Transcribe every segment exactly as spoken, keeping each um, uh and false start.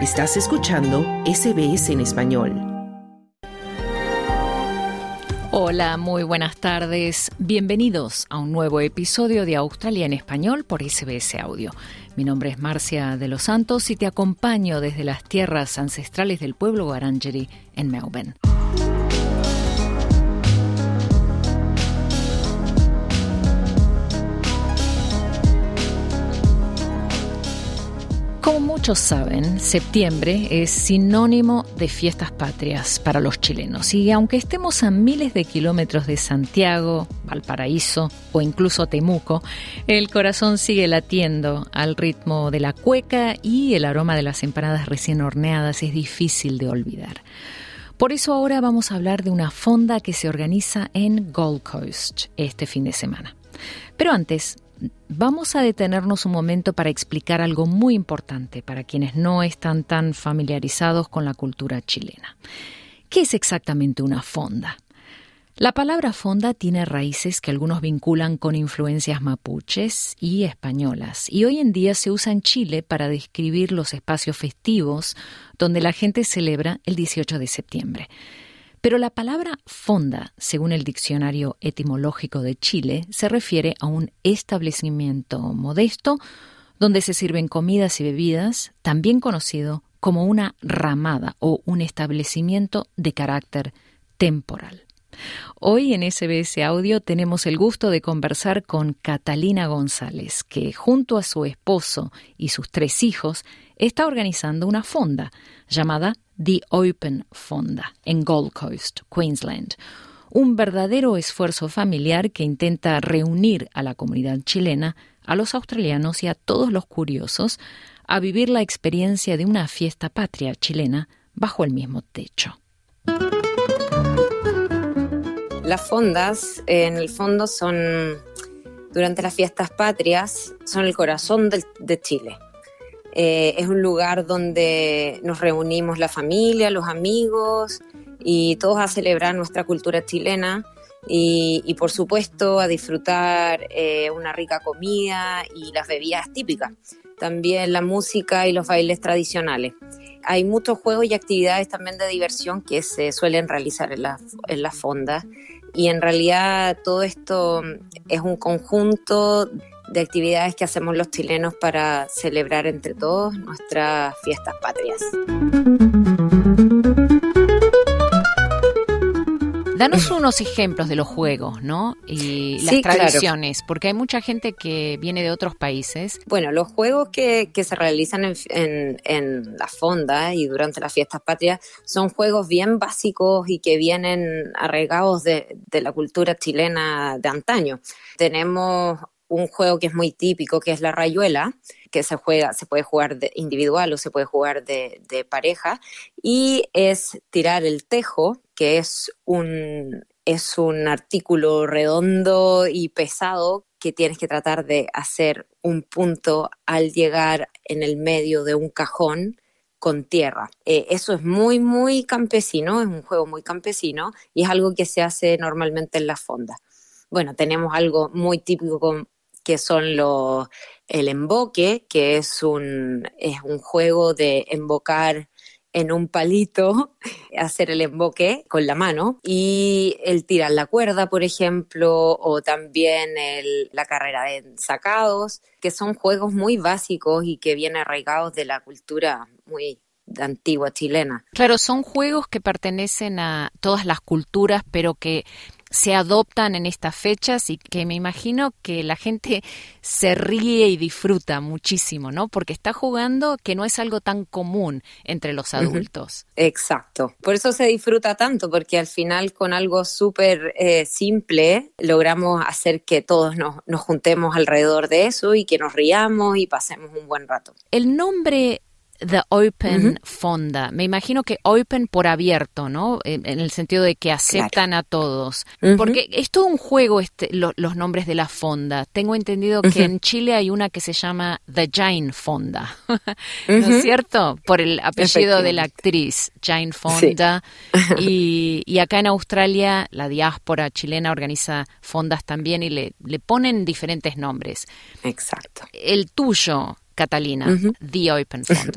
Estás escuchando S B S en español. Hola, muy buenas tardes. Bienvenidos a un nuevo episodio de Australia en español por S B S Audio. Mi nombre es Marcia de los Santos y te acompaño desde las tierras ancestrales del pueblo Wurundjeri en Melbourne. Como muchos saben, septiembre es sinónimo de fiestas patrias para los chilenos. Y aunque estemos a miles de kilómetros de Santiago, Valparaíso o incluso Temuco, el corazón sigue latiendo al ritmo de la cueca y el aroma de las empanadas recién horneadas es difícil de olvidar. Por eso ahora vamos a hablar de una fonda que se organiza en Gold Coast este fin de semana. Pero antes, vamos a detenernos un momento para explicar algo muy importante para quienes no están tan familiarizados con la cultura chilena. ¿Qué es exactamente una fonda? La palabra fonda tiene raíces que algunos vinculan con influencias mapuches y españolas, y hoy en día se usa en Chile para describir los espacios festivos donde la gente celebra el dieciocho de septiembre. Pero la palabra fonda, según el Diccionario Etimológico de Chile, se refiere a un establecimiento modesto donde se sirven comidas y bebidas, también conocido como una ramada o un establecimiento de carácter temporal. Hoy en S B S Audio tenemos el gusto de conversar con Catalina González, que junto a su esposo y sus tres hijos está organizando una fonda llamada The Open Fonda en Gold Coast, Queensland. Un verdadero esfuerzo familiar que intenta reunir a la comunidad chilena, a los australianos y a todos los curiosos a vivir la experiencia de una fiesta patria chilena bajo el mismo techo. Las fondas, en el fondo, son, durante las fiestas patrias, son el corazón de, de Chile. Eh, es un lugar donde nos reunimos la familia, los amigos y todos a celebrar nuestra cultura chilena y, y por supuesto, a disfrutar eh, una rica comida y las bebidas típicas. También la música y los bailes tradicionales. Hay muchos juegos y actividades también de diversión que se suelen realizar en las en las fondas y en realidad todo esto es un conjunto de actividades que hacemos los chilenos para celebrar entre todos nuestras fiestas patrias. Danos unos ejemplos de los juegos, ¿no? Y las sí, tradiciones, claro. Porque hay mucha gente que viene de otros países. Bueno, los juegos que, que se realizan en, en, en la fonda y durante las fiestas patrias son juegos bien básicos y que vienen arraigados de, de la cultura chilena de antaño. Tenemos un juego que es muy típico, que es la rayuela, que se juega, se puede jugar de individual o se puede jugar de, de pareja, y es tirar el tejo, que es un, es un artículo redondo y pesado que tienes que tratar de hacer un punto al llegar en el medio de un cajón con tierra. Eh, eso es muy, muy campesino, es un juego muy campesino y es algo que se hace normalmente en las fondas. Bueno, tenemos algo muy típico con que son los, el emboque, que es un, es un juego de embocar en un palito, hacer el emboque con la mano, y el tirar la cuerda, por ejemplo, o también el, la carrera de sacados, que son juegos muy básicos y que vienen arraigados de la cultura muy antigua chilena. Claro, son juegos que pertenecen a todas las culturas, pero que se adoptan en estas fechas y que me imagino que la gente se ríe y disfruta muchísimo, ¿no? Porque está jugando que no es algo tan común entre los adultos. Uh-huh. Exacto. Por eso se disfruta tanto, porque al final con algo súper eh, simple logramos hacer que todos nos, nos juntemos alrededor de eso y que nos riamos y pasemos un buen rato. El nombre The Open uh-huh. Fonda. Me imagino que open por abierto, ¿no? En, en el sentido de que aceptan claro. a todos. Uh-huh. Porque es todo un juego este, lo, los nombres de la fonda. Tengo entendido uh-huh. que en Chile hay una que se llama The Jane Fonda. ¿No uh-huh. es cierto? Por el apellido de la actriz, Jane Fonda. Sí. y, y acá en Australia la diáspora chilena organiza fondas también y le, le ponen diferentes nombres. Exacto. El tuyo, Catalina, uh-huh. The Open Fonda.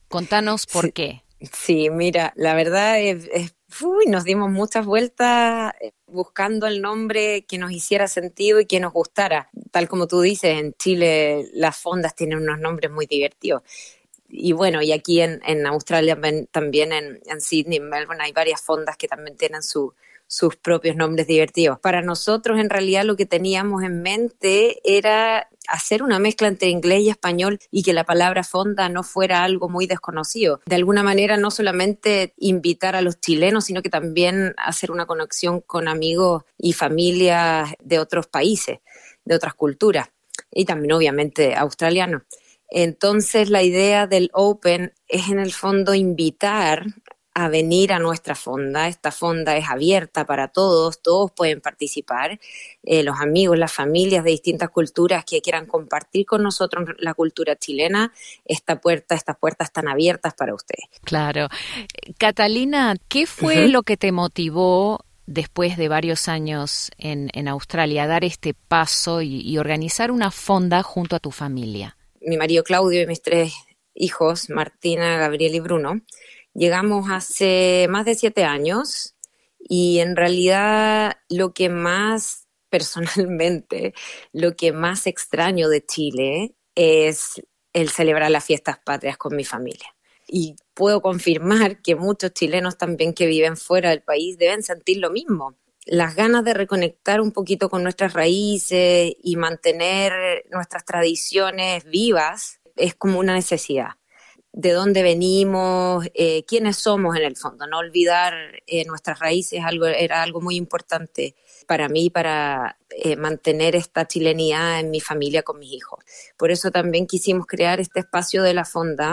Contanos por sí, qué. Sí, mira, la verdad es, es uy, nos dimos muchas vueltas buscando el nombre que nos hiciera sentido y que nos gustara. Tal como tú dices, en Chile las fondas tienen unos nombres muy divertidos. Y bueno, y aquí en, en Australia también, en, en Sydney, en Melbourne, hay varias fondas que también tienen su, sus propios nombres divertidos. Para nosotros, en realidad, lo que teníamos en mente era hacer una mezcla entre inglés y español y que la palabra fonda no fuera algo muy desconocido. De alguna manera, no solamente invitar a los chilenos, sino que también hacer una conexión con amigos y familias de otros países, de otras culturas, y también, obviamente, australianos. Entonces, la idea del Open es, en el fondo, invitar a venir a nuestra fonda. Esta fonda es abierta para todos, todos pueden participar, eh, los amigos, las familias de distintas culturas que quieran compartir con nosotros la cultura chilena. Esta puerta, estas puertas están abiertas para ustedes. Claro. Catalina, ¿qué fue Uh-huh. lo que te motivó después de varios años en, en Australia a dar este paso y, y organizar una fonda junto a tu familia? Mi marido Claudio y mis tres hijos, Martina, Gabriel y Bruno, llegamos hace más de siete años y en realidad lo que más, personalmente, lo que más extraño de Chile es el celebrar las fiestas patrias con mi familia. Y puedo confirmar que muchos chilenos también que viven fuera del país deben sentir lo mismo. Las ganas de reconectar un poquito con nuestras raíces y mantener nuestras tradiciones vivas es como una necesidad. De dónde venimos, eh, quiénes somos en el fondo. No olvidar eh, nuestras raíces algo, era algo muy importante para mí, para eh, mantener esta chilenidad en mi familia con mis hijos. Por eso también quisimos crear este espacio de la fonda,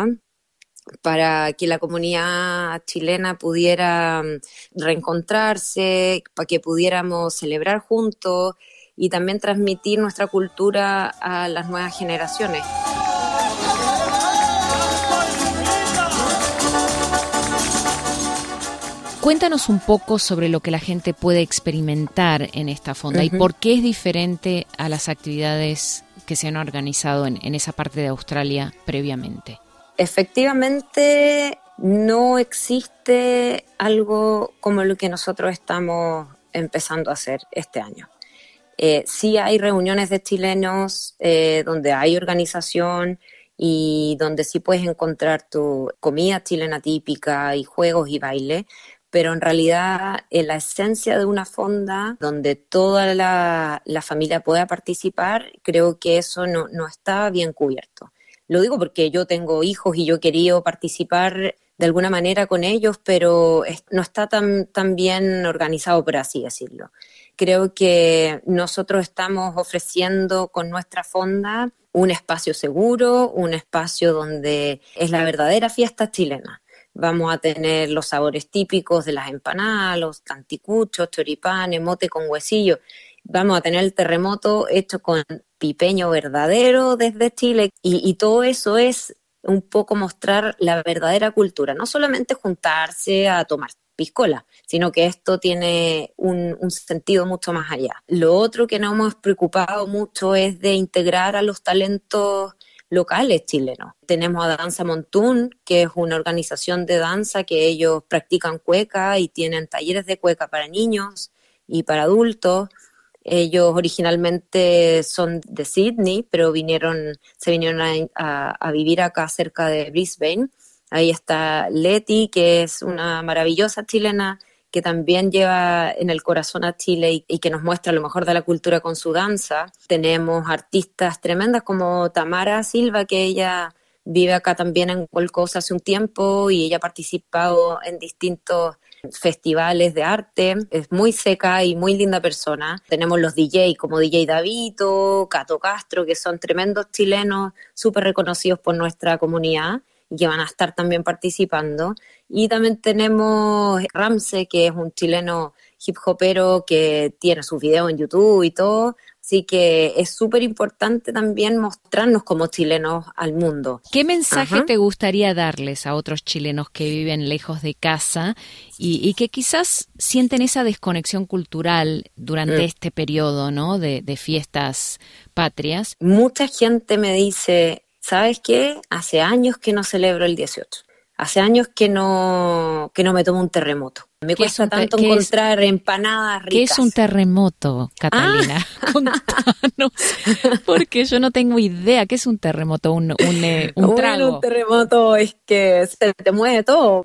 para que la comunidad chilena pudiera reencontrarse, para que pudiéramos celebrar juntos y también transmitir nuestra cultura a las nuevas generaciones. Cuéntanos un poco sobre lo que la gente puede experimentar en esta fonda, uh-huh, y por qué es diferente a las actividades que se han organizado en, en esa parte de Australia previamente. Efectivamente, no existe algo como lo que nosotros estamos empezando a hacer este año. Eh, sí hay reuniones de chilenos eh, donde hay organización y donde sí puedes encontrar tu comida chilena típica y juegos y baile, pero en realidad en la esencia de una fonda donde toda la, la familia pueda participar, creo que eso no, no está bien cubierto. Lo digo porque yo tengo hijos y yo he querido participar de alguna manera con ellos, pero no está tan, tan bien organizado, por así decirlo. Creo que nosotros estamos ofreciendo con nuestra fonda un espacio seguro, un espacio donde es la verdadera fiesta chilena. Vamos a tener los sabores típicos de las empanadas, los anticuchos, choripanes, mote con huesillo. Vamos a tener el terremoto hecho con pipeño verdadero desde Chile y, y todo eso es un poco mostrar la verdadera cultura, no solamente juntarse a tomar piscola, sino que esto tiene un, un sentido mucho más allá. Lo otro que nos hemos preocupado mucho es de integrar a los talentos locales chilenos. Tenemos a Danza Montún, que es una organización de danza que ellos practican cueca y tienen talleres de cueca para niños y para adultos. Ellos originalmente son de Sydney, pero vinieron, se vinieron a, a, a vivir acá cerca de Brisbane. Ahí está Leti, que es una maravillosa chilena que también lleva en el corazón a Chile y, y que nos muestra lo mejor de la cultura con su danza. Tenemos artistas tremendas como Tamara Silva, que ella vive acá también en Gold Coast hace un tiempo y ella ha participado en distintos festivales de arte. Es muy seca y muy linda persona. Tenemos los D J como D J Davito, Cato Castro, que son tremendos chilenos súper reconocidos por nuestra comunidad y que van a estar también participando. Y también tenemos Ramse, que es un chileno hip hopero que tiene sus videos en YouTube y todo. Así que es súper importante también mostrarnos como chilenos al mundo. ¿Qué mensaje Ajá. te gustaría darles a otros chilenos que viven lejos de casa y, y que quizás sienten esa desconexión cultural durante mm. este periodo, ¿no? de, de fiestas patrias? Mucha gente me dice, ¿sabes qué? Hace años que no celebro el dieciocho. Hace años que no, que no me tomo un terremoto. Me cuesta tanto encontrar es, empanadas ricas. ¿Qué es un terremoto, Catalina? Ah. Contanos, porque yo no tengo idea. ¿Qué es un terremoto? Un, un, eh, un trago. Bueno, un terremoto es que se te mueve todo.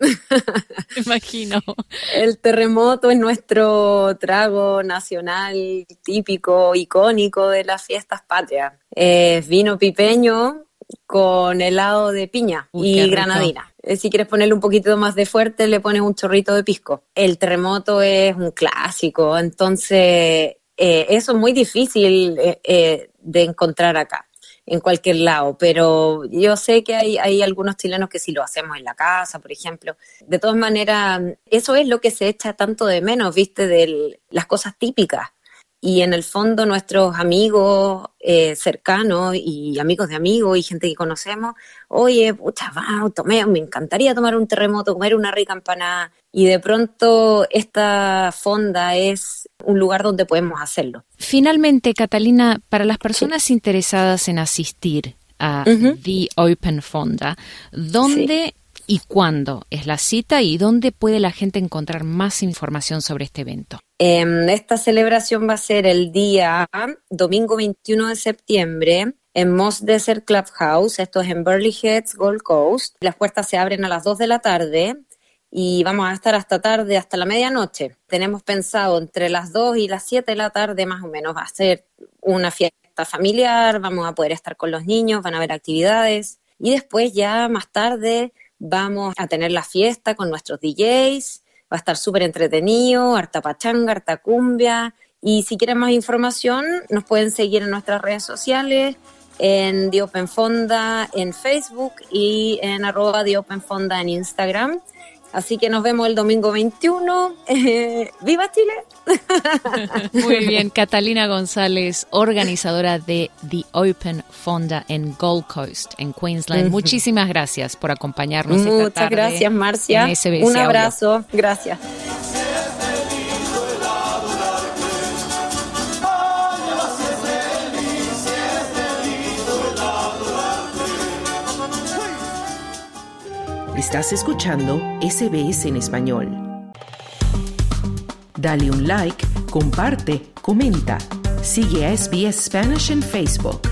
Me imagino. El terremoto es nuestro trago nacional típico, icónico de las fiestas patrias. Es vino pipeño con helado de piña Uy, y granadina. Si quieres ponerle un poquito más de fuerte, le pones un chorrito de pisco. El terremoto es un clásico, entonces eh, eso es muy difícil eh, eh, de encontrar acá, en cualquier lado, pero yo sé que hay, hay algunos chilenos que sí lo hacemos en la casa, por ejemplo. De todas maneras, eso es lo que se echa tanto de menos, ¿viste? De las cosas típicas. Y en el fondo nuestros amigos eh, cercanos y amigos de amigos y gente que conocemos, oye, pucha, va, tomé, me encantaría tomar un terremoto, comer una rica empanada. Y de pronto esta fonda es un lugar donde podemos hacerlo. Finalmente, Catalina, para las personas sí. interesadas en asistir a uh-huh. The Open Fonda, ¿dónde sí. y cuándo es la cita y dónde puede la gente encontrar más información sobre este evento? Eh, esta celebración va a ser el día domingo veintiuno de septiembre en Moss Desert Clubhouse, esto es en Burleigh Heads, Gold Coast. Las puertas se abren a las dos de la tarde y vamos a estar hasta tarde, hasta la medianoche. Tenemos pensado entre las dos y las siete de la tarde más o menos va a ser una fiesta familiar, vamos a poder estar con los niños, van a haber actividades y después ya más tarde vamos a tener la fiesta con nuestros D Js. Va a estar súper entretenido, harta pachanga, harta cumbia. Y si quieren más información, nos pueden seguir en nuestras redes sociales, en The Open Fonda en Facebook y en arroba The Open Fonda en Instagram. Así que nos vemos el domingo veintiuno. Eh, ¡Viva Chile! Muy bien, Catalina González, organizadora de The Open Fonda en Gold Coast, en Queensland. Uh-huh. Muchísimas gracias por acompañarnos esta tarde. Muchas gracias, Marcia. En S B S Un abrazo. Audio. Gracias. Estás escuchando S B S en español. Dale un like, comparte, comenta. Sigue a S B S Spanish en Facebook.